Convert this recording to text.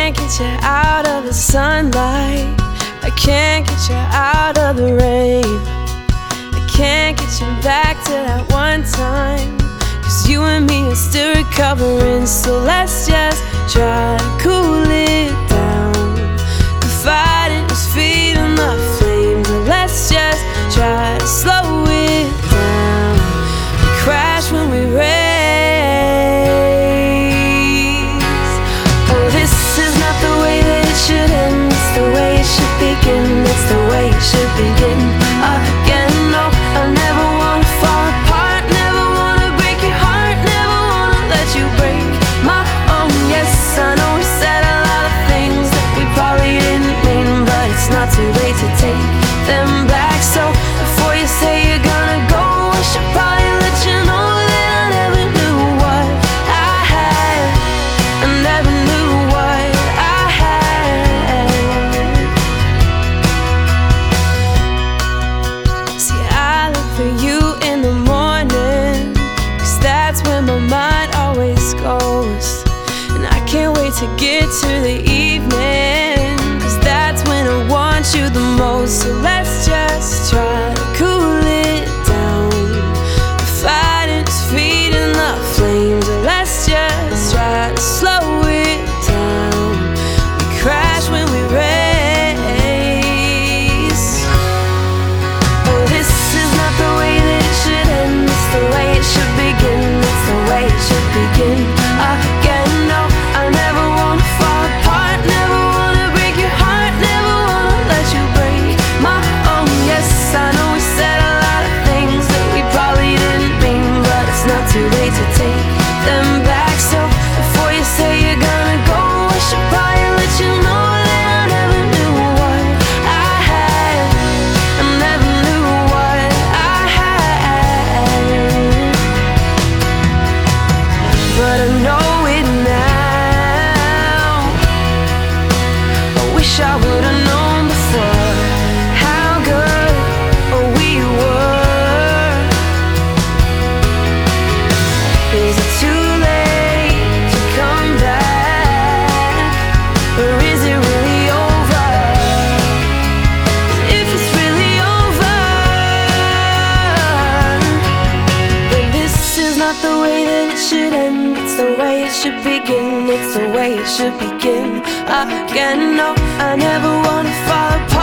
can't get you out of the sunlight. I can't get you out of the rain. I can't get you back to that one time, 'cause you and me are still recovering. So let's just try to cool it down. The fighting is feeding the flames, and let's just try to slow it down. We crash when we race. Oh, this is not the way that it should end. It's the way it should begin. It's the way it should begin again. No, I never wanna fall apart, never wanna break your heart, never wanna let you break my own. Yes, I know we said a lot of things that we probably didn't mean, but it's not too late to take them back. So before you say you're gonna go, I should probably let you know that I never knew what I had. I never knew what I had. See, I look for you in the morning, 'cause that's where my mind always goes. And I can't wait to get to the evening, 'cause that's when I want you the most. So let's just try to cool it down. The fighting is feeding the flames, and let's just try to slow it down. We crash when we race. Oh, this is not the way that it should end. It's the way it should begin. It's the way it should begin again. No, I never wanna fall apart, never wanna break your heart, never wanna let you break my own. Yes, I know we said a lot of things that we probably didn't mean, but it's not too late to take them back. So before you say you're gonna go, I should probably let you know that I never knew what I had. I never knew what I had, but I know it now. I wish I would've known before how good we were. Is it too late to come back, or is it really over? If it's really over, then this is not the way that it should end. It's the way it should begin. It's the way it should begin again. No, I never wanna fall apart.